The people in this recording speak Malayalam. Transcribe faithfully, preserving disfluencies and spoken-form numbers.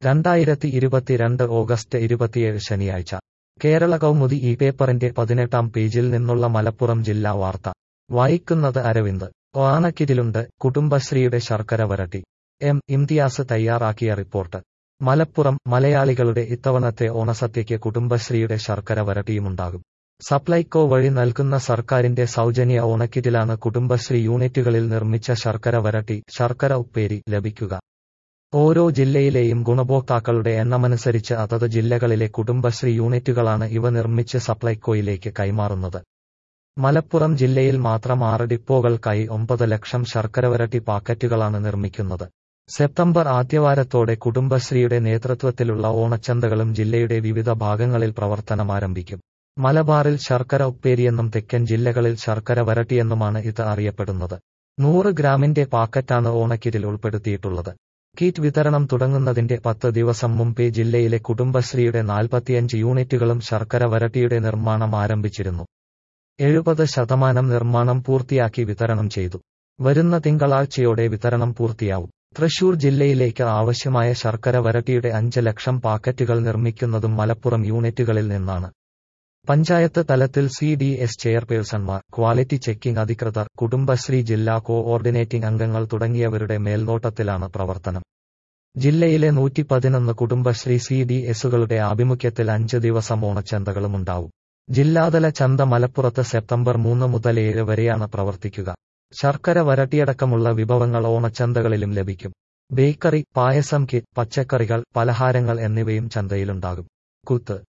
രണ്ടായിരത്തി ഇരുപത്തിരണ്ട് ഓഗസ്റ്റ് ഇരുപത്തിയേഴ് ശനിയാഴ്ച കേരള കൗമുദി ഈ പേപ്പറിന്റെ പതിനെട്ടാം പേജിൽ നിന്നുള്ള മലപ്പുറം ജില്ലാ വാർത്ത വായിക്കുന്നത് അരവിന്ദ്. ഓണക്കിറ്റിലുണ്ട് കുടുംബശ്രീയുടെ ശർക്കര വരട്ടി. എം ഇംതിയാസ് തയ്യാറാക്കിയ റിപ്പോർട്ട്. മലപ്പുറം മലയാളികളുടെ ഇത്തവണത്തെ ഓണസദ്യയ്ക്ക് കുടുംബശ്രീയുടെ ശർക്കര വരട്ടിയുമുണ്ടാകും. സപ്ലൈകോ വഴി നൽകുന്ന സർക്കാരിന്റെ സൗജന്യ ഓണക്കിറ്റിലാണ് കുടുംബശ്രീ യൂണിറ്റുകളിൽ നിർമ്മിച്ച ശർക്കര വരട്ടി, ശർക്കര ഉപ്പേരി ലഭിക്കുക. ഓരോ ജില്ലയിലെയും ഗുണഭോക്താക്കളുടെ എണ്ണമനുസരിച്ച് അതത് ജില്ലകളിലെ കുടുംബശ്രീ യൂണിറ്റുകളാണ് ഇവ നിർമ്മിച്ച് സപ്ലൈകോയിലേക്ക് കൈമാറുന്നത്. മലപ്പുറം ജില്ലയിൽ മാത്രം ആറ് ഡിപ്പോകൾക്കായി ഒമ്പത് ലക്ഷം ശർക്കരവരട്ടി പാക്കറ്റുകളാണ് നിർമ്മിക്കുന്നത്. സെപ്റ്റംബർ ആദ്യവാരത്തോടെ കുടുംബശ്രീയുടെ നേതൃത്വത്തിലുള്ള ഓണച്ചന്തകളും ജില്ലയുടെ വിവിധ ഭാഗങ്ങളിൽ പ്രവർത്തനമാരംഭിക്കും. മലബാറിൽ ശർക്കര ഉപ്പേരിയെന്നും തെക്കൻ ജില്ലകളിൽ ശർക്കര വരട്ടിയെന്നുമാണ് ഇത് അറിയപ്പെടുന്നത്. നൂറ് ഗ്രാമിന്റെ പാക്കറ്റാണ് ഓണക്കിറ്റിൽ ഉൾപ്പെടുത്തിയിട്ടുള്ളത്. കിറ്റ് വിതരണം തുടങ്ങുന്നതിന്റെ പത്ത് ദിവസം മുമ്പേ ജില്ലയിലെ കുടുംബശ്രീയുടെ നാൽപ്പത്തിയഞ്ച് യൂണിറ്റുകളും ശർക്കര വരട്ടിയുടെ നിർമ്മാണം ആരംഭിച്ചിരുന്നു. എഴുപത് ശതമാനം നിർമ്മാണം പൂർത്തിയാക്കി വിതരണം ചെയ്തു. വരുന്ന തിങ്കളാഴ്ചയോടെ വിതരണം പൂർത്തിയാവും. തൃശൂർ ജില്ലയിലേക്ക് ആവശ്യമായ ശർക്കര വരട്ടിയുടെ അഞ്ച് ലക്ഷം പാക്കറ്റുകൾ നിർമ്മിക്കുന്നതും മലപ്പുറം യൂണിറ്റുകളിൽ നിന്നാണ്. പഞ്ചായത്ത് തലത്തിൽ സി ഡി എസ് ചെയർപേഴ്സൺമാർ, ക്വാളിറ്റി ചെക്കിംഗ് അധികൃതർ, കുടുംബശ്രീ ജില്ലാ കോഓർഡിനേറ്റിംഗ് അംഗങ്ങൾ തുടങ്ങിയവരുടെ മേൽനോട്ടത്തിലാണ് പ്രവർത്തനം. ജില്ലയിലെ നൂറ്റി പതിനൊന്ന് കുടുംബശ്രീ സി ഡി എസുകളുടെ ആഭിമുഖ്യത്തിൽ അഞ്ച് ദിവസം ഓണച്ചന്തകളുമുണ്ടാവും. ജില്ലാതല ചന്ത മലപ്പുറത്ത് സെപ്റ്റംബർ മൂന്ന് മുതൽ ഏഴ് വരെയാണ് പ്രവർത്തിക്കുക. ശർക്കര വരട്ടിയടക്കമുള്ള വിഭവങ്ങൾ ഓണച്ചന്തകളിലും ലഭിക്കും. ബേക്കറി, പായസം കിറ്റ്, പച്ചക്കറികൾ, പലഹാരങ്ങൾ എന്നിവയും ചന്തയിലുണ്ടാകും. കുത്ത്